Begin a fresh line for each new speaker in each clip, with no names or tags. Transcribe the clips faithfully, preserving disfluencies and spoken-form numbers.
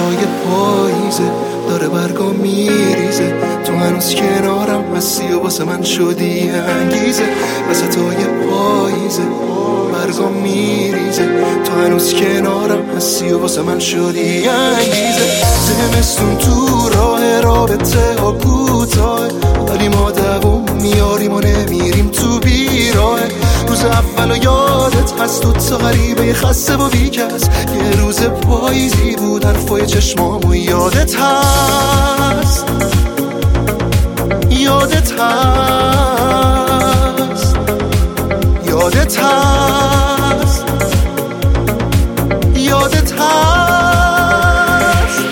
وسطای پاییزه، داره برگا میریزه، تو هنوز کنارم هستی و واسه من شدی انگیزه. وسطای پاییزه برگا میریزه، تو هنوز کنارم هستی و واسه من شدی انگیزه. زمستون تو راه رابطه ها کوتاه، ولی ما دووم میاریم و نمیریم تو بیراه. روز اول و یادت هست تو تا غریبه خسته و بیکس، یه روز پاییزی بود حرفای چشمامو یادت هست، یادت هست، یادت هست، یادت هست.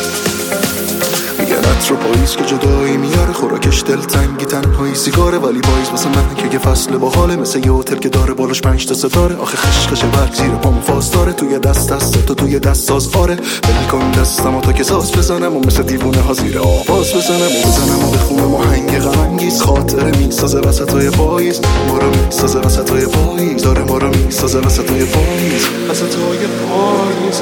میگن عطر پاییز که جدایی میاره، خوراکش دلتنگی تنهایی سیگاره، ولی پاییز واسه من که یه فصل باحاله، مثل یه هتل که داره بالاش پنج تا ستاره. آخه خشخش برگ زیر پامو فاز داره، توی دست دست تو توی دست ساز آره. بل کن دستمو تا که ساز بزنم و مثل دیوونه ها زیر آواز بزنم و بزنم و بخونم آهنگ غم انگیز. خاطره میسازه وسطای پاییز، ما رو میسازه وسطای پاییز، داره ما رو میسازه وسطای پاییز، وسطای پاییز.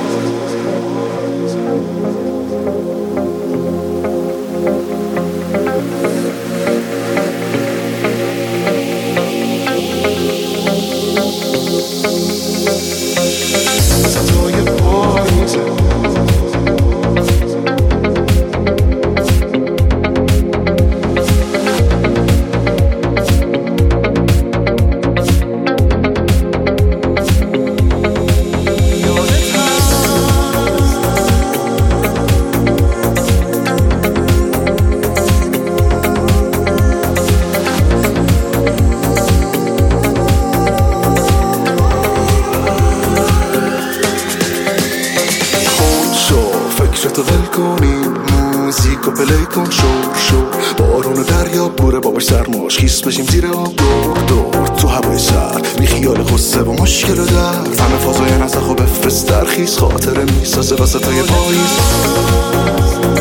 فکرتو ول کنیم، موزیکو پلی کن، شور شور بارون و دریاب بوره باباش سرماش خیس بشیم زیر آب، دور دور تو هوای سر بی خیال غصه و مشکل و درد، همه فضای نزخ و بفرست در خیس، خاطره میسازه وسطای پاییز.